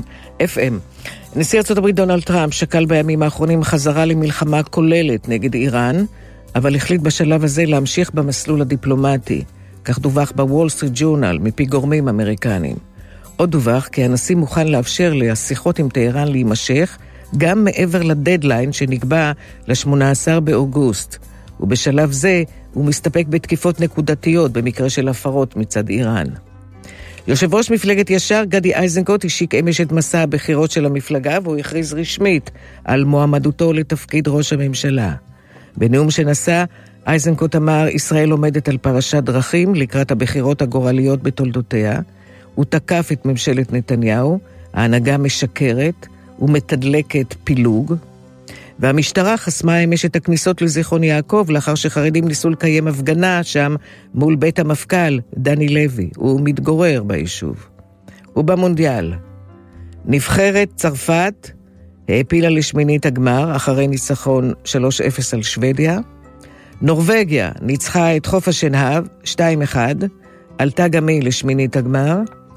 אף אם. נשיא ארצות הברית דונלד טראמפ שקל בימים האחרונים חזרה למלחמה כוללת נגד איראן, אבל החליט בשלב הזה להמשיך במסלול הדיפלומטי. כך דווח בוול סטריט ג'ורנל מפי גורמים אמריקנים. עוד דווח כי הנשיא מוכן לאפשר לשיחות עם טהרן להימשך, גם מעבר לדדליין שנקבע ל-שמונה עשר באוגוסט. ובשלב זה הוא מסתפק בתקיפות נקודתיות במקרה של הפרות מצד איראן. יושב ראש מפלגת ישר גדי איזנקוט השיק אמש את מסע הבחירות של המפלגה, והוא הכריז רשמית על מועמדותו לתפקיד ראש הממשלה. בנאום שנשא, איזנקוט אמר, ישראל עומדת על פרשת דרכים לקראת הבחירות הגורליות בתולדותיה. הוא תקף את ממשלת נתניהו, ההנהגה משקרת ומתדלקת פילוג, והמשטרה חסמה אמש את הכניסות לזיכרון יעקב לאחר שחרדים ניסו לקיים הפגנה שם מול בית המפכ"ל דני לוי. הוא מתגורר ביישוב. ובמונדיאל, נבחרת צרפת העפילה לשמינית הגמר אחרי ניצחון שלוש אפס על שוודיה. נורווגיה ניצחה את חוף השנהב שתיים אחד, עלתה גם היא לשמינית הגמר.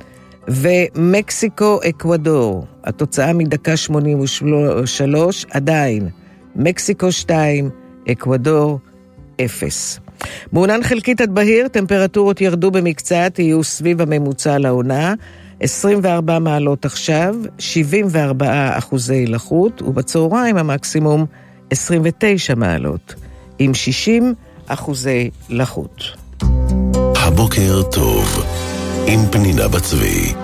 ומקסיקו אקוודור, התוצאה מדקה שמונים ושלוש, עדיין מקסיקו שתיים, אקוודור אפס. מעונן חלקית עד בהיר, טמפרטורות ירדו במקצת, יהיו סביב הממוצע לעונה, עשרים וארבע מעלות עכשיו, שבעים וארבעה אחוזי לחות, ובצהריים המקסימום עשרים ותשע מעלות, עם שישים אחוזי לחות. הבוקר טוב, עם פנינה בצבי.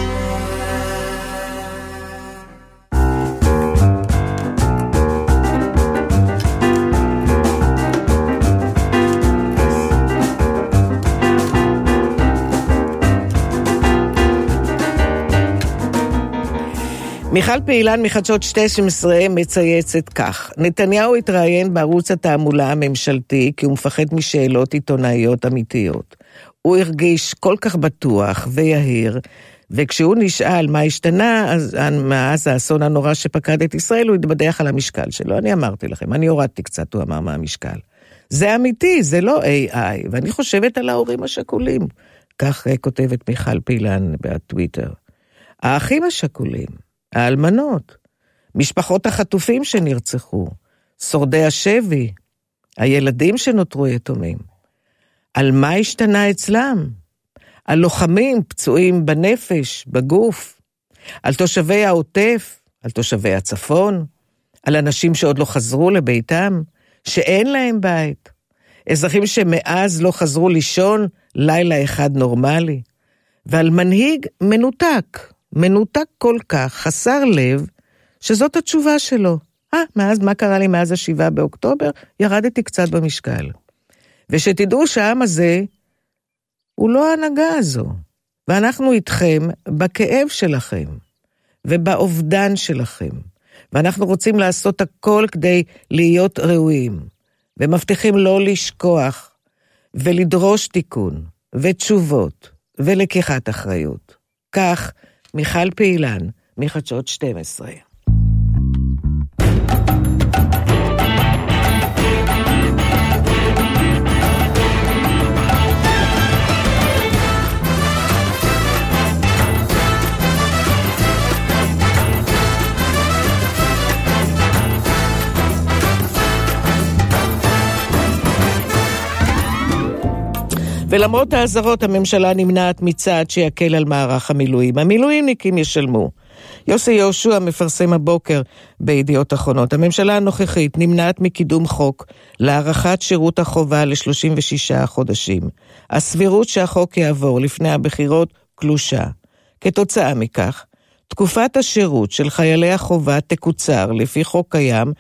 מיכל פעילן מחדשות שתים עשרה מצייצת כך: נתניהו התראיין בערוץ התעמולה הממשלתי כי הוא מפחד משאלות עיתונאיות אמיתיות. הוא הרגיש כל כך בטוח ויהיר, וכשהוא נשאל מה השתנה, אז מאז האסון הנורא שפקד את ישראל, הוא התבדח על המשקל שלו. אני אמרתי לכם, אני הורדתי קצת, הוא אמר מה המשקל. זה אמיתי, זה לא איי איי, ואני חושבת על ההורים השכולים. כך כותבת מיכל פעילן בטוויטר. האחים השכולים, האלמנות, משפחות החטופים שנרצחו, שורדי השבי, הילדים שנותרו יתומים. על מה השתנה אצלם? על לוחמים פצועים בנפש, בגוף, על תושבי העוטף, על תושבי הצפון, על אנשים שעוד לא חזרו לביתם, שאין להם בית, אזרחים שמאז לא חזרו לישון לילה אחד נורמלי, ועל מנהיג מנותק, מנותק כל כך, חסר לב, שזאת התשובה שלו. אה, מאז, מה קרה לי מאז השבעה באוקטובר? ירדתי קצת במשקל. ושתדעו שהעם הזה הוא לא ההנהגה הזו, ואנחנו איתכם בכאב שלכם, ובאובדן שלכם, ואנחנו רוצים לעשות הכל כדי להיות ראויים, ומבטיחים לא לשכוח, ולדרוש תיקון, ותשובות, ולקיחת אחריות. כך, מיכל פעילן, מחדשות שתים עשרה. ולמרות האזהרות, הממשלה נמנעת מצעד שיקל על מערך המילואים. המילואימניקים ישלמו. יוסי יהושע מפרסם הבוקר בידיעות אחרונות. הממשלה הנוכחית נמנעת מקידום חוק להארכת שירות החובה ל-שלושים ושישה חודשים. הסבירות שהחוק יעבור לפני הבחירות קלושה. כתוצאה מכך, תקופת השירות של חיילי החובה תקוצר לפי חוק קיים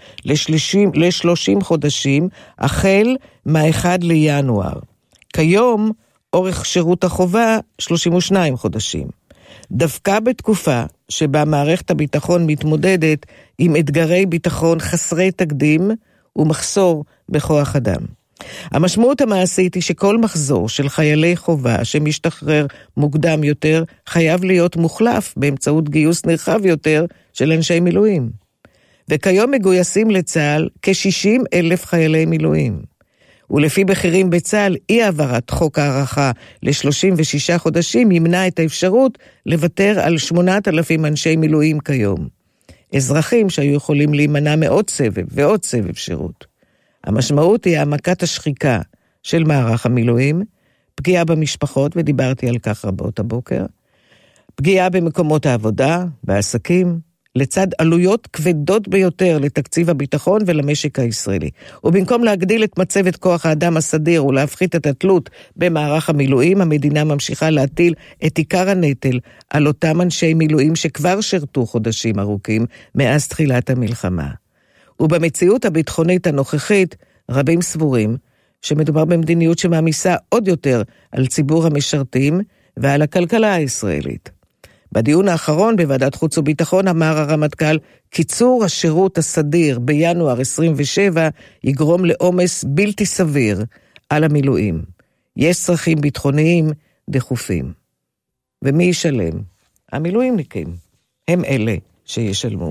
ל-שלושים חודשים, החל מה-אחד לינואר. כיום אורך שירות החובה שלושים ושניים חודשים. דווקא בתקופה שבה מערכת הביטחון מתמודדת עם אתגרי ביטחון חסרי תקדים ומחסור בכוח אדם. המשמעות המעשית היא שכל מחזור של חיילי חובה שמשתחרר מוקדם יותר חייב להיות מוחלף באמצעות גיוס נרחב יותר של אנשי מילואים. וכיום מגויסים לצה"ל כ-שישים אלף חיילי מילואים. ולפי בכירים בצה"ל, אי העברת חוק הערכה ל-שלושים ושישה חודשים ימנע את האפשרות לוותר על שמונת אלפים אנשי מילואים כיום. אזרחים שהיו יכולים להימנע מעוד סבב ועוד סבב שירות. המשמעות היא העמקת השחיקה של מערך המילואים, פגיעה במשפחות, ודיברתי על כך רבות הבוקר, פגיעה במקומות העבודה, בעסקים, לצד עלויות כבדות ביותר לתקציב הביטחון ולמשק הישראלי. ובמקום להגדיל את מצבת כוח האדם הסדיר ולהפחית את התלות במערך המילואים, המדינה ממשיכה להטיל את עיקר הנטל על אותם אנשי מילואים שכבר שרתו חודשים ארוכים מאז תחילת המלחמה. ובמציאות הביטחונית הנוכחית, רבים סבורים שמדובר במדיניות שמעמיסה עוד יותר על ציבור המשרתים ועל הכלכלה הישראלית. בדיון האחרון בוועדת חוץ וביטחון אמר הרמטכ"ל, קיצור השירות הסדיר בינואר עשרים ושבע יגרום לעומס בלתי סביר על המילואים. יש צרכים ביטחוניים דחופים. ומי ישלם? המילואימניקים. הם אלה שישלמו.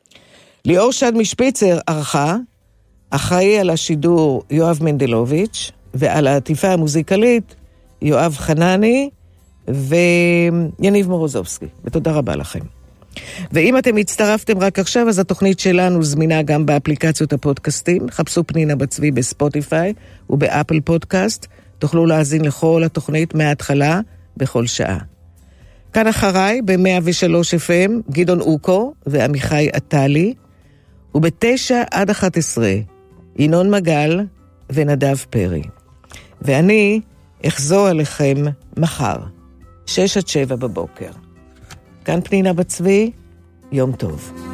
ליאור שד משפיצר ערכה, אחראי על השידור יואב מנדלוביץ', ועל העטיפה המוזיקלית יואב חנני, ויניב מורוזובסקי, ותודה רבה לכם. ואם אתם הצטרפתם רק עכשיו, אז התוכנית שלנו זמינה גם באפליקציות הפודקאסטים, חפשו פנינה בצבי בספוטיפיי ובאפל פודקאסט, תוכלו להאזין לכל התוכנית מההתחלה בכל שעה. כאן אחריי ב-מאה ושלוש אף אם גדעון אוקו ועמיחי עטלי, וב-תשע עד אחת עשרה ינון מגל ונדב פרי. ואני אחזור עליכם מחר, שש עד שבע בבוקר. כאן פנינה בצבי, יום טוב.